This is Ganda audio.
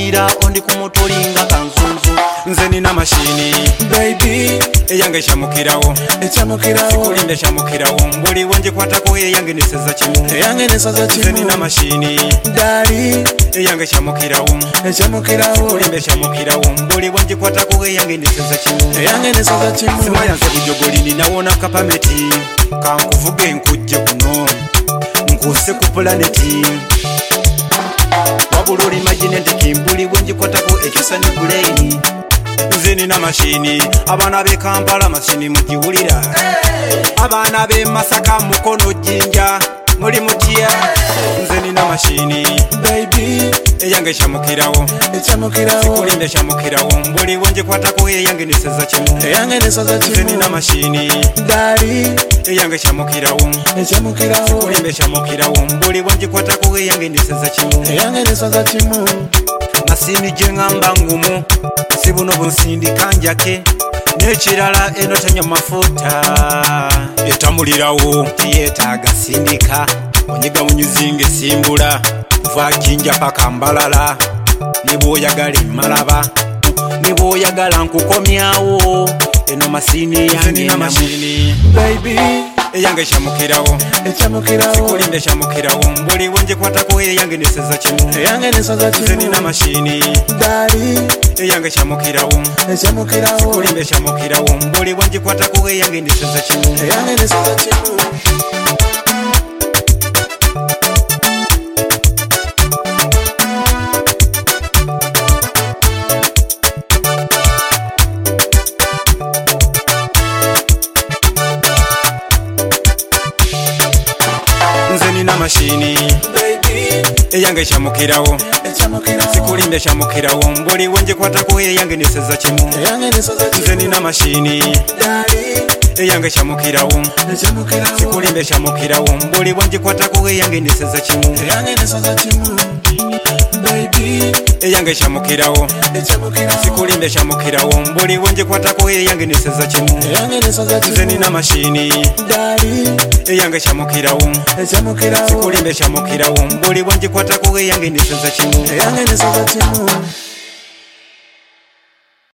wamira ondi kumutolinga kanzunzu nze nina mashini baby eyange shamukirawo sikulinde shamukirawo mbuli wenjikwatako eyange neseza kimu nze nina mashini dali eyange shamukirawo sikulinde shamukirawo mbuli wenjikwatako eyange neseza kimu sima yanze bujogolini nawona kapameti kankuvuge nkujje kuno nkuse ku planeti wabula oli maginetiki mbuli wenjikwatako ekyosani bulaini nze nina mashini abaana b'e Kampala mashini mugiwulira abaana b'e Masaka mukono jinja muli mutya nze nina mashini baby eyange shamukirawo sikulinde shamukirawo mbuli wenjikwatako eyange neseza kimu nze nina mashini dali eyange shamukirawo sikulinde shamukirawo mbuli wenjikwatako eyange neseza kimu masini jengamba ngumu sibuno bunsindika njake nekirala eno tanya mafuta etamulirawo tiyetaaga sindika onyiga munyuzinga esimbula kuva kinja paka mbalala nebwoyagala emalaba nebwoyagala nkukomyawo eno masini yange na mashini baby eyange shamukirawo sikulinde shamukirawo mbuli wenjikwatako eyange neseza kimu nze nina mashini dali eyange shamukirawo sikulinde shamukirawo mbuli wenjikwatako eyange neseza kimu nze nina mashini baby eyange shamukirawo sikulinde shamukirawo mbuli wenjikwatako eyange neseza kimu nze nina mashini dali eyange shamukirawo sikulinde shamukirawo mbuli wenjikwatako eyange neseza kimu baby eyange shamukirawo sikulinde shamukirawo mbuli wenjikwatako eyange neseza kimu nze nina mashini dali eyange shamukirawo sikulinde shamukirawo mbuli wenjikwatako eyange neseza kimu